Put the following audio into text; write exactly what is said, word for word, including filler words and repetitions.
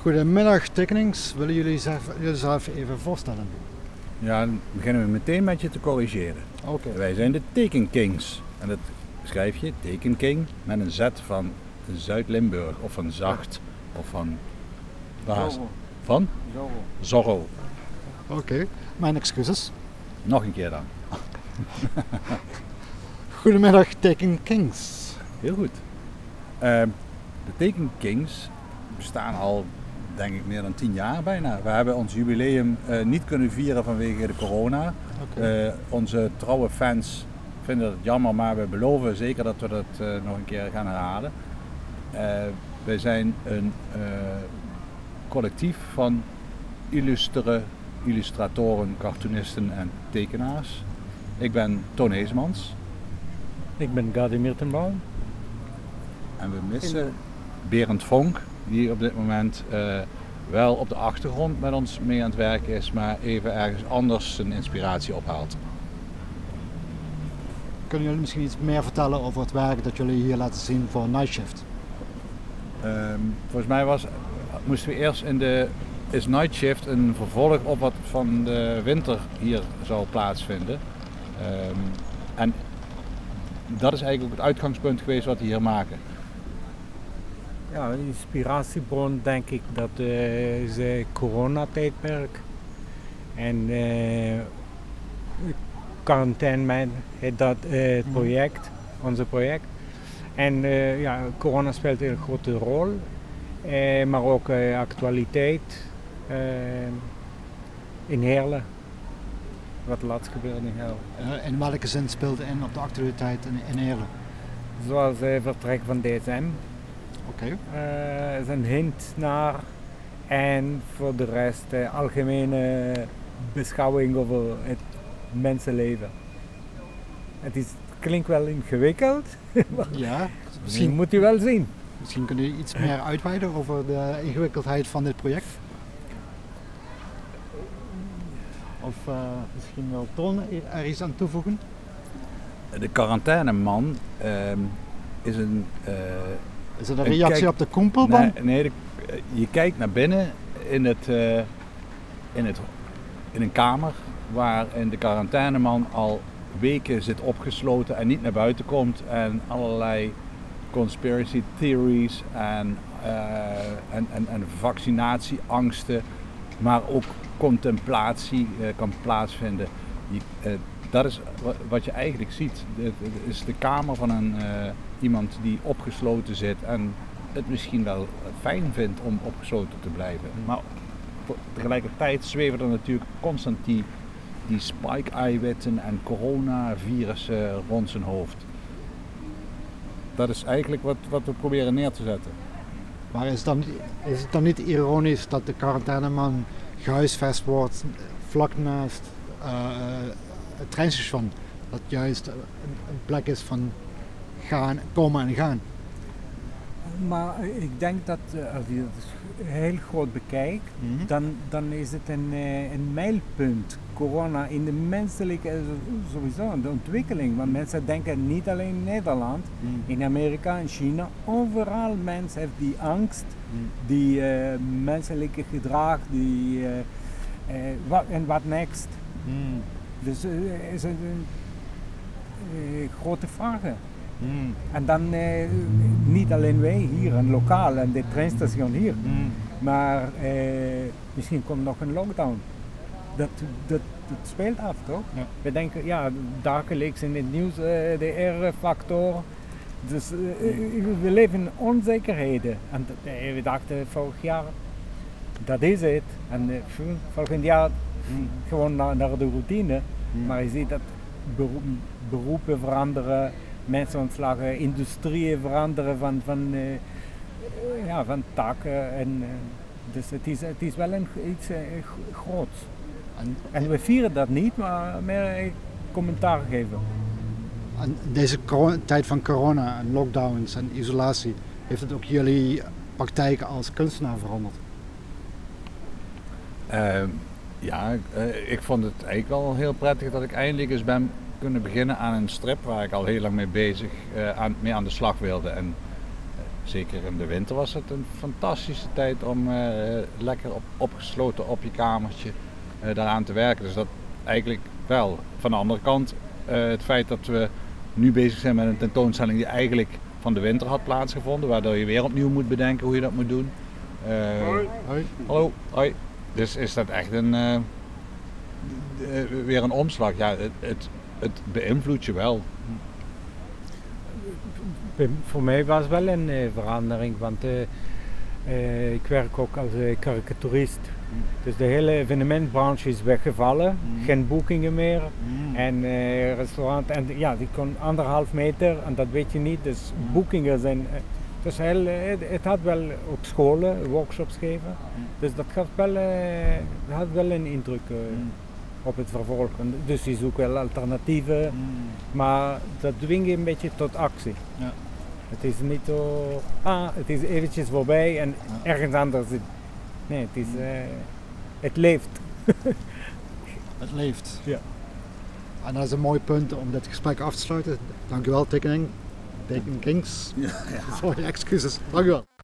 Goedemiddag Tekenings, willen jullie jezelf even voorstellen? Ja, dan beginnen we meteen met je te corrigeren. Oké. Wij zijn de Tekenkings. En dat schrijf je Tekenking met een Z van Zuid-Limburg of van Zacht of van... Waar? Zorro. Van? Zorro. Zorro. Oké, okay. Mijn excuses. Nog een keer dan. Goedemiddag Tekenkings. Heel goed. Uh, de Tekenkings bestaan al, denk ik, meer dan tien jaar bijna. We hebben ons jubileum uh, niet kunnen vieren vanwege de corona. Okay. Uh, onze trouwe fans vinden het jammer, maar we beloven zeker dat we dat uh, nog een keer gaan herhalen. Uh, wij zijn een uh, collectief van illustere illustratoren, cartoonisten en tekenaars. Ik ben Toon Heesmans. Ik ben Gadi Mirtenbaum. En we missen Berend Vonk, die op dit moment uh, wel op de achtergrond met ons mee aan het werken is, maar even ergens anders zijn inspiratie ophaalt. Kunnen jullie misschien iets meer vertellen over het werk dat jullie hier laten zien voor Night Shift? Um, volgens mij was, moesten we eerst in de... is Night Shift een vervolg op wat van de winter hier zou plaatsvinden. Um, en dat is eigenlijk ook het uitgangspunt geweest wat we hier maken. Ja, de inspiratiebron denk ik dat uh, is uh, coronatijdperk. En uh, Quarantaine heet dat uh, het project, onze project. En uh, ja, corona speelt een grote rol, uh, maar ook uh, actualiteit uh, in Heerlen. Wat laatst gebeurde in Heerlen. Uh, in welke zin speelt in op de actualiteit in, in Heerlen? Zoals het uh, vertrek van D S M. Oké. Okay. Uh, is een hint naar. En voor de rest uh, algemene beschouwing over het mensenleven. Het is, klinkt wel ingewikkeld. Ja, misschien moet u wel zien. Misschien kun je iets meer uitweiden over de ingewikkeldheid van dit project. Of uh, misschien wil Toon er iets aan toevoegen? De quarantaineman uh, is een... Uh, is het een reactie kijk, op de koempelban? Nee, nee de, je kijkt naar binnen in, het, uh, in, het, in een kamer waarin de quarantaineman al weken zit opgesloten en niet naar buiten komt en allerlei conspiracy theories en, uh, en, en, en vaccinatieangsten, maar ook contemplatie uh, kan plaatsvinden. Je, uh, dat is wat je eigenlijk ziet. Het is de kamer van een, uh, iemand die opgesloten zit en het misschien wel fijn vindt om opgesloten te blijven. Maar tegelijkertijd zweven er natuurlijk constant die, die spike-eiwitten en coronavirussen rond zijn hoofd. Dat is eigenlijk wat, wat we proberen neer te zetten. Maar is het dan, is het dan niet ironisch dat de quarantaineman gehuisvest wordt vlak naast uh, het treinstation? Dat juist een, een plek is van gaan, komen en gaan. Maar ik denk dat als je het heel groot bekijkt, mm-hmm. dan, dan is het een, een mijlpunt. Corona in de menselijke, sowieso de ontwikkeling. Want mensen denken niet alleen in Nederland, mm. in Amerika, in China, overal mensen heeft die angst, mm. die uh, menselijke gedrag, die uh, uh, wat en wat next. Mm. Dus uh, is het een uh, grote vraag. Mm. En dan uh, niet alleen wij hier, een lokaal en dit treinstation hier, mm. maar uh, misschien komt nog een lockdown. Dat, dat, dat speelt af, toch? Ja. We denken, ja, dagelijks in het nieuws uh, de R-factor. Dus uh, mm. we leven in onzekerheden. En uh, we dachten vorig jaar, dat is het. En uh, volgend jaar mm. gewoon naar, naar de routine. Mm. Maar je ziet dat beroep, beroepen veranderen. Mensen ontslagen, industrieën veranderen van, van, uh, ja, van taken. En, uh, dus het is, het is wel een, iets uh, groots. En, en we vieren dat niet, maar meer uh, commentaar geven. En deze corona, tijd van corona en lockdowns en isolatie, heeft het ook jullie praktijk als kunstenaar veranderd? Uh, ja, uh, ik vond het eigenlijk wel heel prettig dat ik eindelijk eens ben kunnen beginnen aan een strip waar ik al heel lang mee bezig uh, aan, mee aan de slag wilde. En zeker in de winter was het een fantastische tijd om uh, lekker op, opgesloten op je kamertje uh, daaraan te werken. Dus dat eigenlijk wel. Van de andere kant, uh, het feit dat we nu bezig zijn met een tentoonstelling die eigenlijk van de winter had plaatsgevonden, waardoor je weer opnieuw moet bedenken hoe je dat moet doen. Uh, hoi. Hoi. Hallo, hoi. Dus is dat echt een, uh, uh, weer een omslag. Ja, het, het, het beïnvloedt je wel. Voor mij was het wel een uh, verandering, want uh, uh, ik werk ook als uh, karikaturist. Mm. Dus de hele evenementbranche is weggevallen, mm. geen boekingen meer. Mm. En uh, restaurant, en ja, die kon anderhalf meter en dat weet je niet. Dus mm. boekingen zijn, uh, dus heel, uh, het, het had wel op scholen workshops gegeven. Mm. Dus dat gaf wel, uh, dat had wel een indruk. Uh, mm. op het vervolg. Dus je zoekt wel alternatieven, mm. maar dat dwing je een beetje tot actie. Ja. Het is niet zo, ah, het is eventjes voorbij en ja. ergens anders. Nee, het is, uh, het leeft. Het leeft. Ja. En dat is een mooi punt om dit gesprek af te sluiten. Dankjewel, Tekening. Tekening Kings. Ja, ja. Sorry, excuses. Dankjewel.